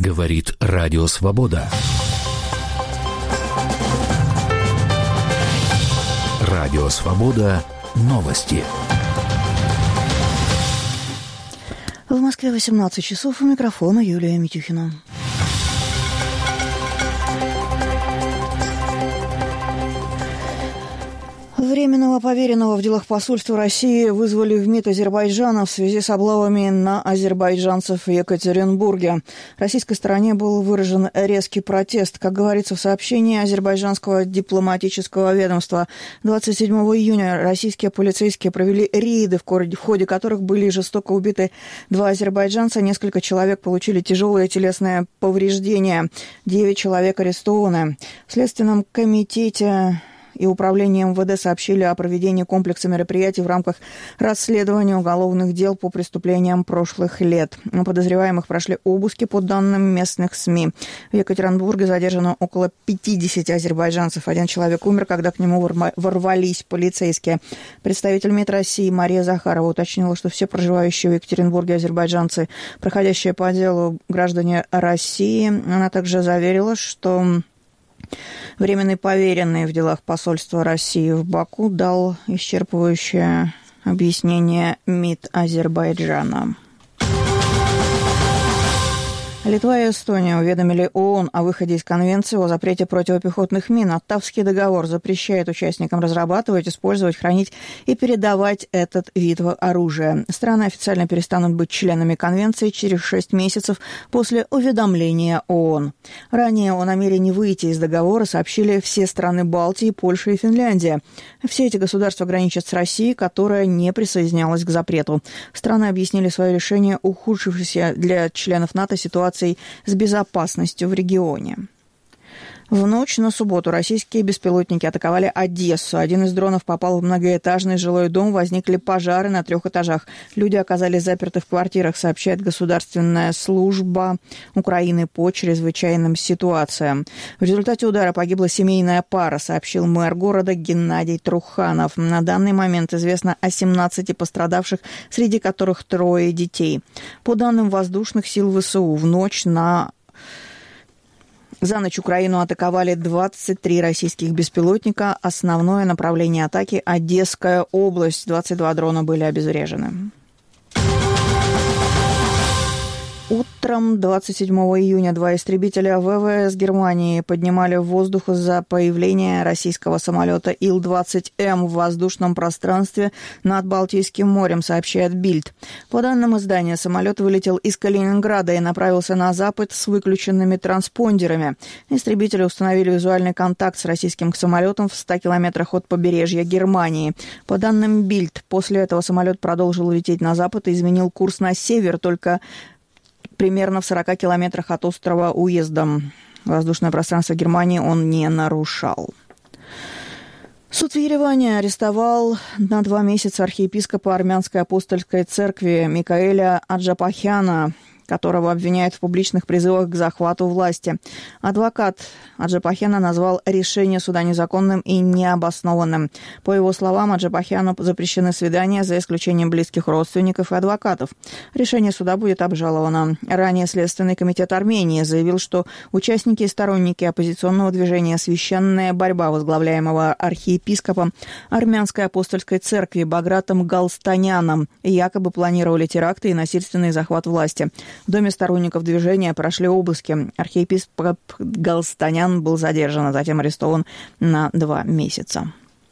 Говорит Радио Свобода. Радио Свобода. Новости. В Москве 18 часов. У микрофона Юлия Митюхина. Временного поверенного в делах посольства России вызвали в МИД Азербайджана в связи с облавами на азербайджанцев в Екатеринбурге. Российской стороне был выражен резкий протест. Как говорится в сообщении азербайджанского дипломатического ведомства, 27 июня российские полицейские провели рейды, в ходе которых были жестоко убиты 2 азербайджанца, несколько человек получили тяжелые телесные повреждения, 9 человек арестованы. В Следственном комитете и Управление МВД сообщили о проведении комплекса мероприятий в рамках расследования уголовных дел по преступлениям прошлых лет. У подозреваемых прошли обыски по данным местных СМИ. В Екатеринбурге задержано около 50 азербайджанцев. 1 человек умер, когда к нему ворвались полицейские. Представитель МИД России Мария Захарова уточнила, что все проживающие в Екатеринбурге азербайджанцы, проходящие по делу граждане России. Она также заверила, что временный поверенный в делах посольства России в Баку дал исчерпывающее объяснение МИД Азербайджана. Литва и Эстония уведомили ООН о выходе из Конвенции о запрете противопехотных мин. Оттавский договор запрещает участникам разрабатывать, использовать, хранить и передавать этот вид оружия. Страны официально перестанут быть членами Конвенции через 6 месяцев после уведомления ООН. Ранее о намерении выйти из договора сообщили все страны Балтии, Польша и Финляндия. Все эти государства граничат с Россией, которая не присоединялась к запрету. Страны объяснили свое решение ухудшившейся для членов НАТО ситуации с безопасностью в регионе. В ночь на субботу российские беспилотники атаковали Одессу. Один из дронов попал в многоэтажный жилой дом, возникли пожары на 3 этажах. Люди оказались заперты в квартирах, сообщает Государственная служба Украины по чрезвычайным ситуациям. В результате удара погибла семейная пара, сообщил мэр города Геннадий Труханов. На данный момент известно о 17 пострадавших, среди которых 3 детей. По данным воздушных сил ВСУ, за ночь Украину атаковали 23 российских беспилотника. Основное направление атаки – Одесская область. 22 дрона были обезврежены. Утром 27 июня 2 истребителя ВВС Германии поднимали в воздух из-за появления российского самолета Ил-20М в воздушном пространстве над Балтийским морем, сообщает Бильд. По данным издания, самолет вылетел из Калининграда и направился на запад с выключенными транспондерами. Истребители установили визуальный контакт с российским самолетом в 100 километрах от побережья Германии. По данным Бильд, после этого самолет продолжил лететь на запад и изменил курс на север, только примерно в 40 километрах от острова Уездом. Воздушное пространство Германии он не нарушал. Суд в Ереване арестовал на 2 месяца архиепископа Армянской апостольской церкви Микаэля Аджапахяна, которого обвиняют в публичных призывах к захвату власти. Адвокат Аджапахяна назвал решение суда незаконным и необоснованным. По его словам, Аджапахяну запрещены свидания за исключением близких родственников и адвокатов. Решение суда будет обжаловано. Ранее Следственный комитет Армении заявил, что участники и сторонники оппозиционного движения «Священная борьба», возглавляемого архиепископом Армянской апостольской церкви Багратом Галстаняном, якобы планировали теракты и насильственный захват власти. В доме сторонников движения прошли обыски. Архиепископ Галстанян был задержан, а затем арестован на 2 месяца.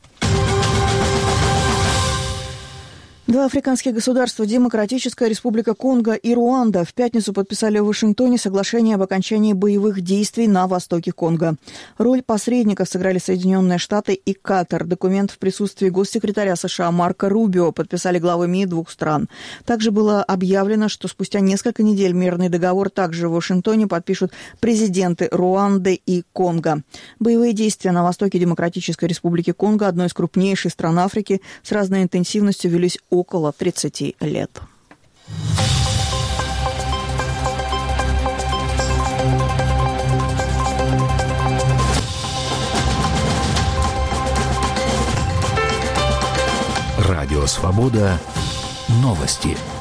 2 африканских государства, Демократическая Республика Конго и Руанда, в пятницу подписали в Вашингтоне соглашение об окончании боевых действий на востоке Конго. Роль посредников сыграли Соединенные Штаты и Катар. Документ в присутствии госсекретаря США Марко Рубио подписали главы МИД 2 стран. Также было объявлено, что спустя несколько недель мирный договор также в Вашингтоне подпишут президенты Руанды и Конго. Боевые действия на востоке Демократической Республики Конго, одной из крупнейших стран Африки, с разной интенсивностью велись около 30 лет. Радио Свобода. Новости.